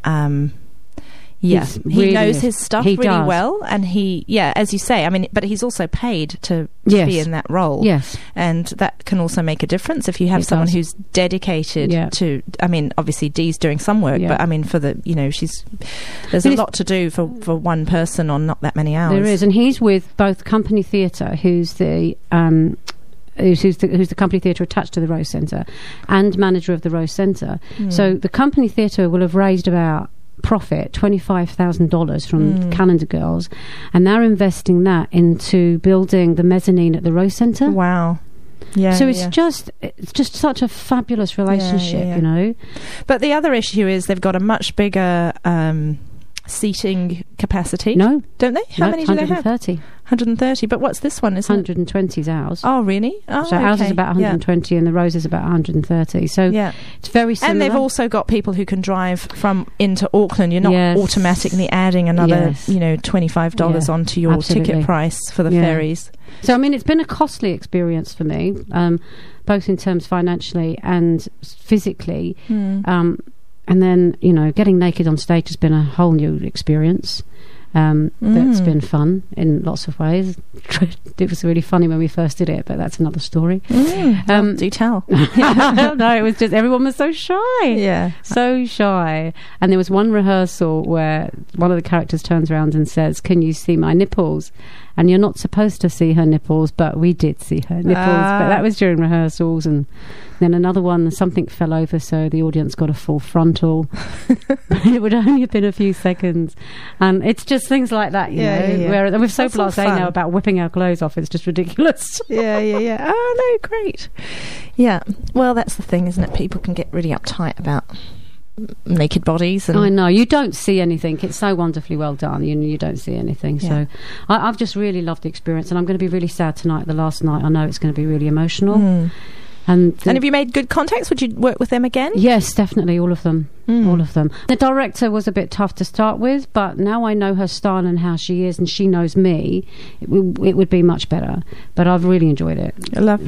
F: He's
B: he
F: really
B: knows
F: is.
B: his stuff
F: He
B: really
F: does.
B: well, and as you say, I mean, but he's also paid to
F: Yes.
B: be in that role.
F: Yes.
B: And that can also make a difference if you have
F: It
B: someone
F: does.
B: who's dedicated
F: Yeah.
B: to, I mean, obviously Dee's doing some work,
F: Yeah.
B: but I mean, for the, there's
F: But
B: a
F: it's-
B: lot to do for one person on not that many hours.
F: There is, and he's with both Company Theatre, who's the who's the company theatre attached to the Rose Centre, and manager of the Rose Centre. So the Company Theatre will have raised about profit $25,000 from Calendar Girls, and they're investing that into building the mezzanine at the Rose Centre.
B: Wow. Yeah.
F: So it's
B: yeah.
F: just such a fabulous relationship,
B: yeah.
F: you know.
B: But the other issue is they've got a much bigger seating capacity.
F: No,
B: Don't they? How many do they have?
F: 130.
B: 130. But what's this one? Isn't it?
F: 120 is ours.
B: Oh, really? Oh,
F: So ours is
B: okay.
F: about
B: Yeah.
F: 120 and the Rose is about 130. So
B: Yeah.
F: it's very similar.
B: And they've also got people who can drive from into Auckland. You're not
F: Yes.
B: automatically adding another,
F: Yes.
B: $25
F: Yeah,
B: onto your
F: absolutely.
B: ticket price for the
F: Yeah.
B: ferries.
F: So, I mean, it's been a costly experience for me, both in terms financially and physically. And then, getting naked on stage has been a whole new experience. That's been fun in lots of ways. It was really funny when we first did it, but that's another story.
B: Do tell.
F: No, it was just everyone was so shy.
B: Yeah.
F: So shy. And there was one rehearsal where one of the characters turns around and says, "Can you see my nipples?" And you're not supposed to see her nipples, but we did see her nipples. But that was during rehearsals. And then another one, something fell over, so the audience got a full frontal. It would only have been a few seconds. And it's just things like that, you know.
B: Yeah.
F: Where, and we're so
B: That's all
F: blasé
B: fun.
F: now about whipping our clothes off. It's just ridiculous.
B: Yeah. Oh, no, great. Yeah. Well, that's the thing, isn't it? People can get really uptight about naked bodies. And
F: I know. You don't see anything. It's so wonderfully well done. You don't see anything.
B: Yeah.
F: So I've just really loved the experience, and I'm going to be really sad tonight. The last night, I know it's going to be really emotional. And
B: have you made good contacts? Would you work with them again?
F: yes, definitely, all of them. All of them. The director was a bit tough to start with, but now I know her style and how she is, and she knows me. It would be much better. But I've really enjoyed it.
B: Lovely.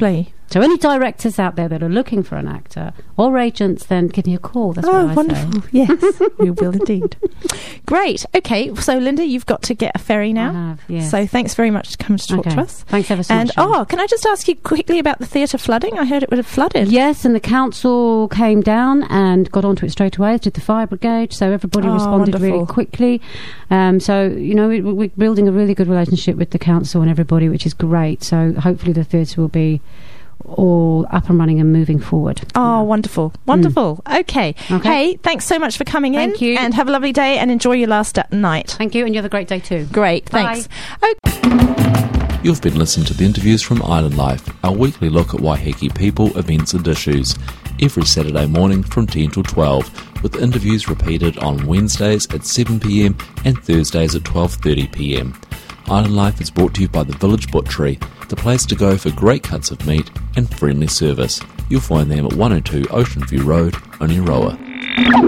F: So any directors out there that are looking for an actor or agents, then give me a call. That's what I
B: wonderful.
F: say.
B: Yes, we will indeed. Great. Okay, so Linda, you've got to get a ferry now.
F: I have, yes.
B: So thanks very much for coming to talk to us.
F: Thanks ever so much.
B: And, can I just ask you quickly about the theatre flooding? I heard it would have flooded.
F: Yes, and the council came down and got onto it straight away, did the fire brigade, so everybody responded
B: wonderful.
F: really quickly. So, we're building a really good relationship with the council and everybody, which is great. So hopefully the theatre will be all up and running and moving forward.
B: Oh, wonderful. Wonderful. Okay. Hey, thanks so much for coming in.
F: Thank you.
B: And have a lovely day and enjoy your last night.
F: Thank you, and you have a great day too.
B: Great, thanks.
F: Bye.
A: You've been listening to the interviews from Island Life, our weekly look at Waiheke people, events and issues, every Saturday morning from 10 till 12, with interviews repeated on Wednesdays at 7 p.m. and Thursdays at 12:30 p.m. Island Life is brought to you by the Village Butchery, the place to go for great cuts of meat and friendly service. You'll find them at 102 Ocean View Road, Oneroa.